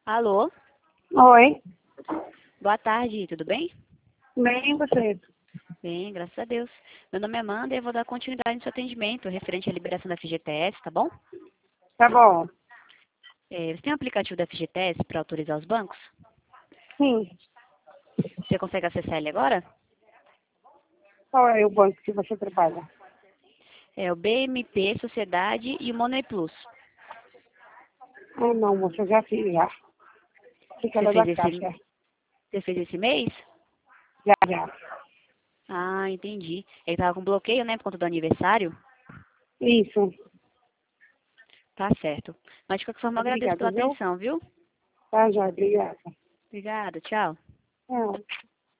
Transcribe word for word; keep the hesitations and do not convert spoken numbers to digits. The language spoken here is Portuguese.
Alô? Oi, Boa tarde, tudo bem? bem você? Bem, graças a Deus. Meu nome é Amanda e eu vou dar continuidade no seu atendimento referente à liberação da F G T S, tá bom? Tá bom. É, você tem um aplicativo da F G T S para autorizar os bancos? Sim. Você consegue acessar ele agora? Qual é o banco que você trabalha? É o B M P Sociedade e o Money Plus. Ah, não, moça, eu já fiz já. Fica Você lá da fez esse, caixa. você fez esse mês? Já, já. Ah, entendi. Ele tava com bloqueio, né, por conta do aniversário? Isso. Tá certo. Mas de qualquer forma, eu agradeço Obrigada, pela viu? atenção, viu? Tá, já, obrigada. Obrigada, tchau. Tchau.